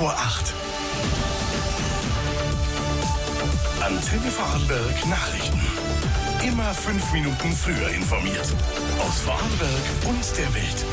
vor 8. Antenne Vorarlberg Nachrichten. Immer 5 Minuten früher informiert. Aus Vorarlberg und der Welt.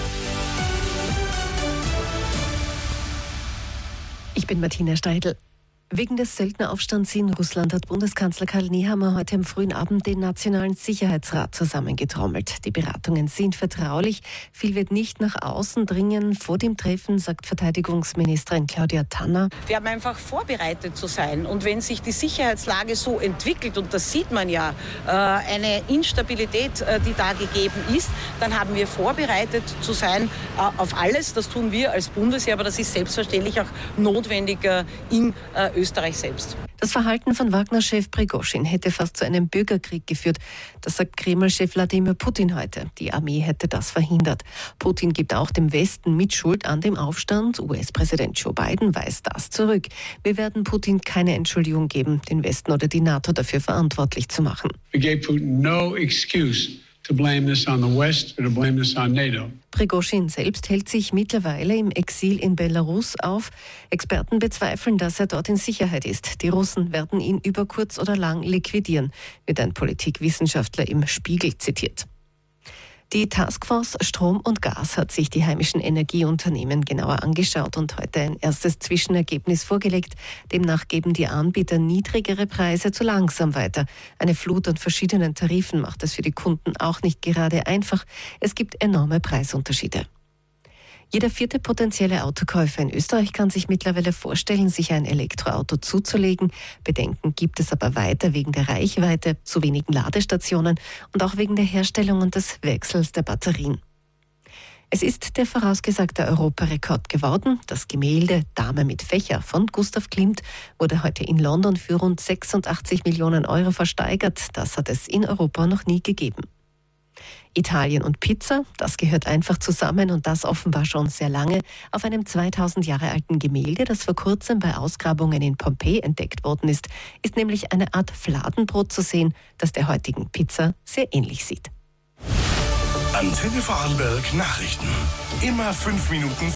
Ich bin Martina Steidl. Wegen des Söldneraufstands in Russland hat Bundeskanzler Karl Nehammer heute am frühen Abend den Nationalen Sicherheitsrat zusammengetrommelt. Die Beratungen sind vertraulich. Viel wird nicht nach außen dringen. Vor dem Treffen sagt Verteidigungsministerin Claudia Tanner: Wir haben einfach vorbereitet zu sein. Und wenn sich die Sicherheitslage so entwickelt, und das sieht man ja, eine Instabilität, die da gegeben ist, dann haben wir vorbereitet zu sein auf alles. Das tun wir als Bundesheer, aber das ist selbstverständlich auch notwendig in Österreich selbst. Das Verhalten von Wagner-Chef Prigoschin hätte fast zu einem Bürgerkrieg geführt. Das sagt Kreml-Chef Wladimir Putin heute. Die Armee hätte das verhindert. Putin gibt auch dem Westen Mitschuld an dem Aufstand. US-Präsident Joe Biden weist das zurück. Wir werden Putin keine Entschuldigung geben, den Westen oder die NATO dafür verantwortlich zu machen. We gave Putin no excuse to blame this on the West or to blame this on NATO. Prigoschin selbst hält sich mittlerweile im Exil in Belarus auf. Experten bezweifeln, dass er dort in Sicherheit ist. Die Russen werden ihn über kurz oder lang liquidieren, wird ein Politikwissenschaftler im Spiegel zitiert. Die Taskforce Strom und Gas hat sich die heimischen Energieunternehmen genauer angeschaut und heute ein erstes Zwischenergebnis vorgelegt. Demnach geben die Anbieter niedrigere Preise zu langsam weiter. Eine Flut an verschiedenen Tarifen macht es für die Kunden auch nicht gerade einfach. Es gibt enorme Preisunterschiede. Jeder 4. potenzielle Autokäufer in Österreich kann sich mittlerweile vorstellen, sich ein Elektroauto zuzulegen. Bedenken gibt es aber weiter wegen der Reichweite, zu wenigen Ladestationen und auch wegen der Herstellung und des Wechsels der Batterien. Es ist der vorausgesagte Europarekord geworden. Das Gemälde Dame mit Fächer von Gustav Klimt wurde heute in London für rund 86 Millionen Euro versteigert. Das hat es in Europa noch nie gegeben. Italien und Pizza, das gehört einfach zusammen und das offenbar schon sehr lange. Auf einem 2000 Jahre alten Gemälde, das vor kurzem bei Ausgrabungen in Pompeji entdeckt worden ist nämlich eine Art Fladenbrot zu sehen, das der heutigen Pizza sehr ähnlich sieht. Antenne Vorarlberg Nachrichten. Immer 5 Minuten